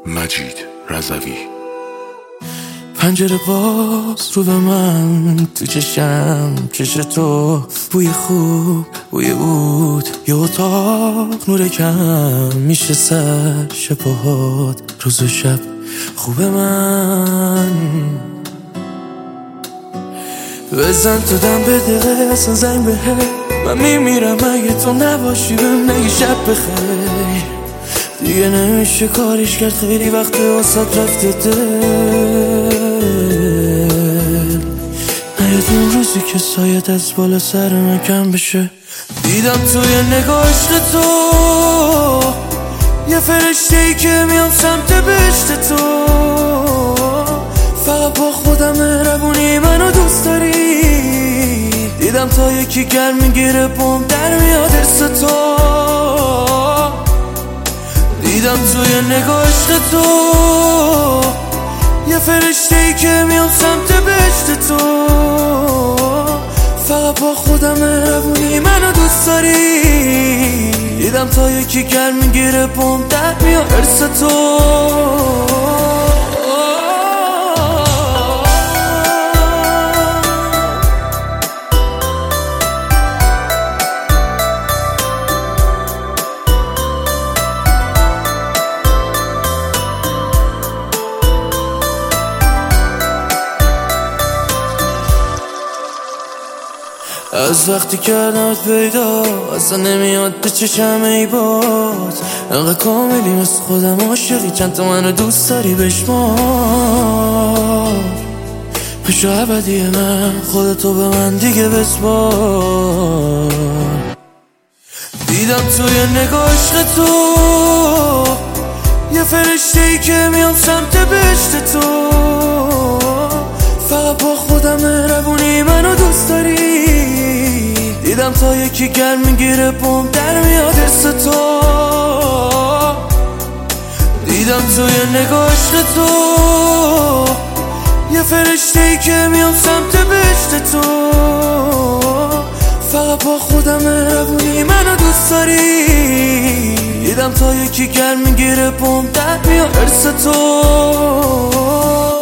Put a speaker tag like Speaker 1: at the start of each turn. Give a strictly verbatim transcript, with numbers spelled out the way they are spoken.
Speaker 1: مجید رضوی.
Speaker 2: پنجره باز رو به من، تو چشم چش تو، بوی خوب بوی عود، یه اتاق نور کم میشه سر شبهات، روز و شب خوب من. بزن تو دم به دقیقه اصلا زنگ به هی، من میمیرم اگه تو نباشی بهم نگی شب بخیر. دیگه نمیشه کاریش کرد، خیلی وقت واسات رفته دل. نیاد اون روزی که سایت از بالا سر من کم بشه. دیدم توی نگاه عشق تو یه فرشته ای که میام سمت بهشت تو. فقط با خودم مهربونی منو دوست داری. دیدم تا یکی گرم میگیره بوم در میاد ارس تو. دیدم توی نگاه عشق تو یه فرشته ای که میام سمت بهشت تو. فقط با خودم مهربونی منو دوست داری. دیدم تا یکی گرم میگیره بوم در میاد ارس تو. از وقتی کردمت پیدا اصلا نمیاد به چشم ای باز. انقدر کاملی مثل خودم عاشقی، چند تا منو دوست داری بشمار. پشو ابدی من خودتو به من دیگه بسپار. دیدم توی نگاه عشق تو یه فرشته ای که میام سمت بهشت تو. فقط با خودم مهربونی منو دوست داری. دیدم تا یکی گرم میگیره بوم در میاد ارس تو. دیدم توی نگاه عشق تو یه فرشته ای که میام سمت بهشت تو. فقط با خودم مهربونی منو دوست داری. دیدم تا یکی گرم میگیره بوم در میاد ارس تو.